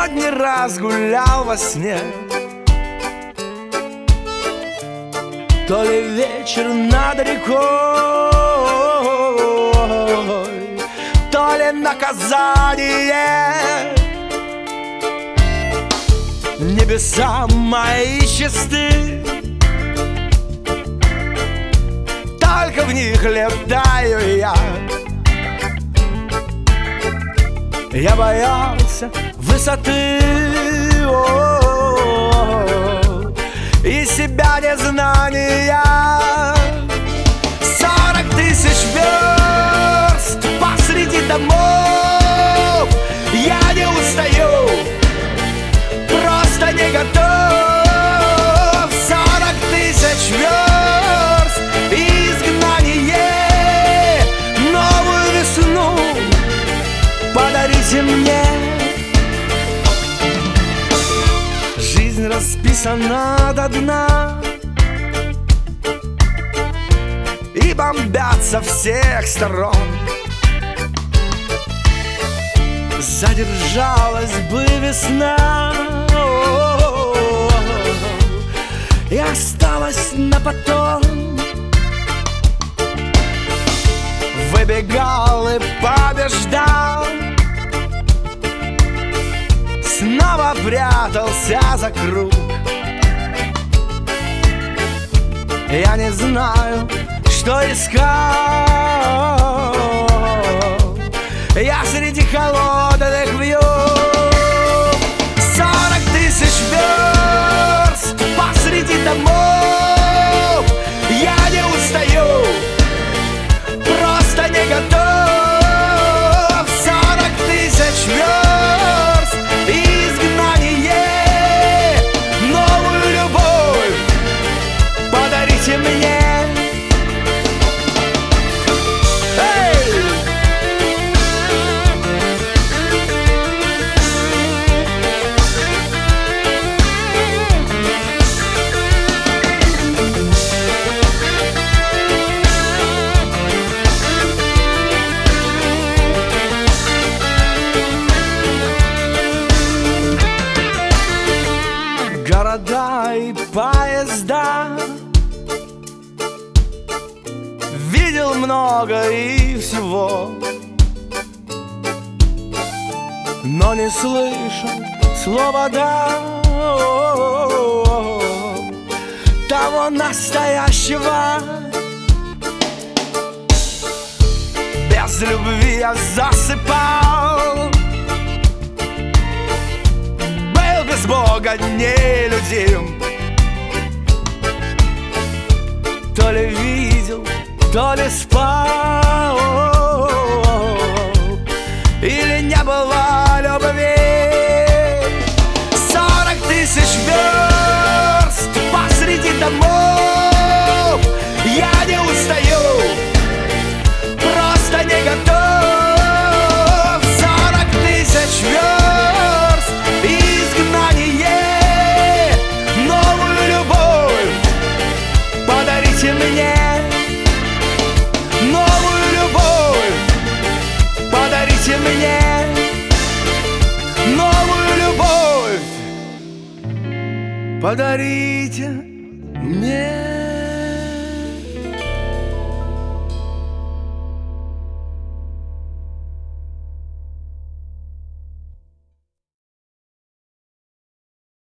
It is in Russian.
сотни раз гулял во сне. То ли вечер над рекой, то ли наказание. Небеса мои чисты, только в них летаю я. Я боялся высоты и себя незнания. 40 тысяч верст посреди домов. Я не устаю, просто не готов. 40 тысяч верст изгнание. Новую весну подарите мне. Жизнь расписана до дна и бомбят со всех сторон. Задержалась бы весна и осталась на потом. Выбегал и побеждал, снова прятался за круг. Я не знаю, что искал. Я среди холодных вьюг. 40 тысяч верст посреди домов. Я не устаю, просто не готов. 40 тысяч верст изгнание. Новую любовь подарите мне. Города и поезда, видел много и всего, но не слышал слова «да», того настоящего. Без любви я засыпал, без Бога нелюдим. То ли видел, то ли спал, или не было любви. 40 тысяч верст посреди домов. Я не устаю, просто не готов. 40 тысяч верст изгнание. Новую любовь подарите мне. Новую любовь подарите мне. Новую любовь подарите мне.